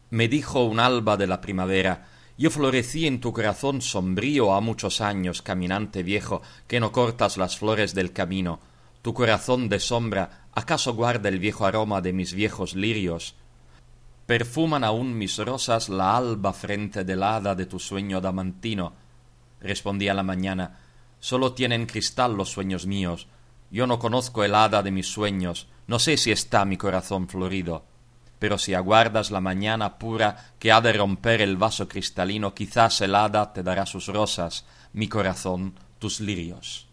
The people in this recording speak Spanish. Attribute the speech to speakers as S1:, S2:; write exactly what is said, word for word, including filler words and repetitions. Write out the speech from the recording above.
S1: Me dijo un alba de la primavera: yo florecí en tu corazón sombrío ha muchos años, caminante viejo, que no cortas las flores del camino. Tu corazón de sombra, ¿acaso guarda el viejo aroma de mis viejos lirios? ¿Perfuman aún mis rosas la alba frente del hada de tu sueño adamantino? Respondí a la mañana: sólo tienen cristal los sueños míos. Yo no conozco el hada de mis sueños, no sé si está mi corazón florido. Pero si aguardas la mañana pura que ha de romper el vaso cristalino, quizás el hada te dará sus rosas, mi corazón tus lirios.